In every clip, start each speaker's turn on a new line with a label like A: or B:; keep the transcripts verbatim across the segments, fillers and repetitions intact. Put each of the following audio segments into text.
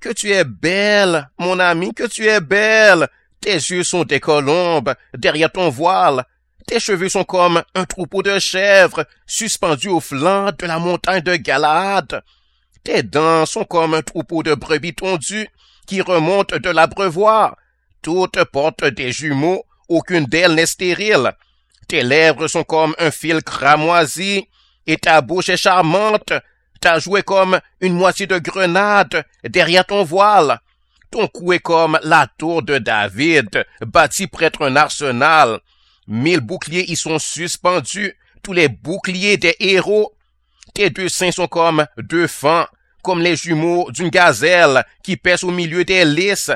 A: que tu es belle, mon ami, que tu es belle. Tes yeux sont des colombes derrière ton voile. Tes cheveux sont comme un troupeau de chèvres suspendus au flanc de la montagne de Galaad. Tes dents sont comme un troupeau de brebis tondues qui remontent de l'abreuvoir. Toutes portent des jumeaux, aucune d'elles n'est stérile. Tes lèvres sont comme un fil cramoisi, et ta bouche est charmante. Ta joue est comme une moitié de grenade derrière ton voile. Ton cou est comme la tour de David, bâtie près d'un arsenal. Mille boucliers y sont suspendus, tous les boucliers des héros. Tes deux seins sont comme deux fans, comme les jumeaux d'une gazelle qui pèse au milieu des lys.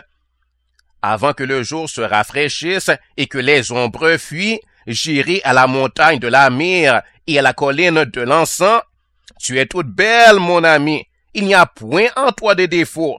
A: Avant que le jour se rafraîchisse et que les ombres fuient, j'irai à la montagne de la myrrhe et à la colline de l'encens. Tu es toute belle, mon ami. Il n'y a point en toi de défaut.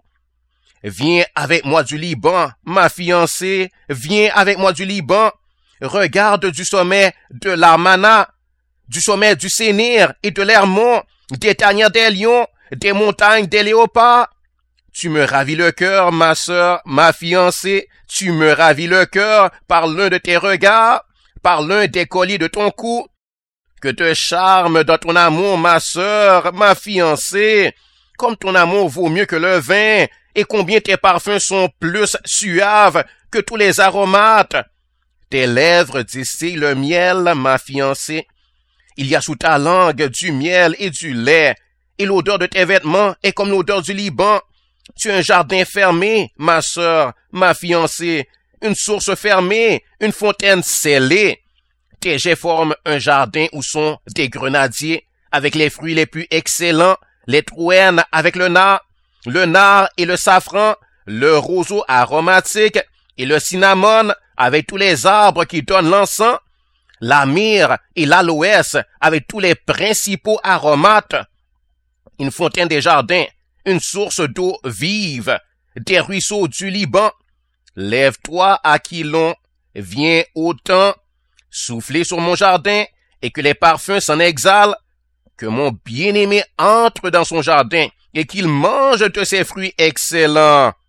A: Viens avec moi du Liban, ma fiancée. Viens avec moi du Liban. Regarde du sommet de l'Armana, du sommet du Sénir et de l'Hermon, des tanières des lions, des montagnes des léopards. Tu me ravis le cœur, ma sœur, ma fiancée. Tu me ravis le cœur par l'un de tes regards, par l'un des colliers de ton cou. Que te charme dans ton amour, ma sœur, ma fiancée. Comme ton amour vaut mieux que le vin, et combien tes parfums sont plus suaves que tous les aromates. Tes lèvres distillent le miel, ma fiancée. Il y a sous ta langue du miel et du lait, et l'odeur de tes vêtements est comme l'odeur du Liban. Tu es un jardin fermé, ma sœur, ma fiancée, une source fermée, une fontaine scellée. Tes jets forment un jardin où sont des grenadiers, avec les fruits les plus excellents, les trouènes avec le nard, le nard et le safran, le roseau aromatique et le cinnamone avec tous les arbres qui donnent l'encens, la myrrhe et l'aloès avec tous les principaux aromates, une fontaine des jardins, une source d'eau vive, des ruisseaux du Liban. Lève-toi, Aquilon, viens au temps, soufflez sur mon jardin et que les parfums s'en exhalent, que mon bien-aimé entre dans son jardin et qu'il mange de ses fruits excellents.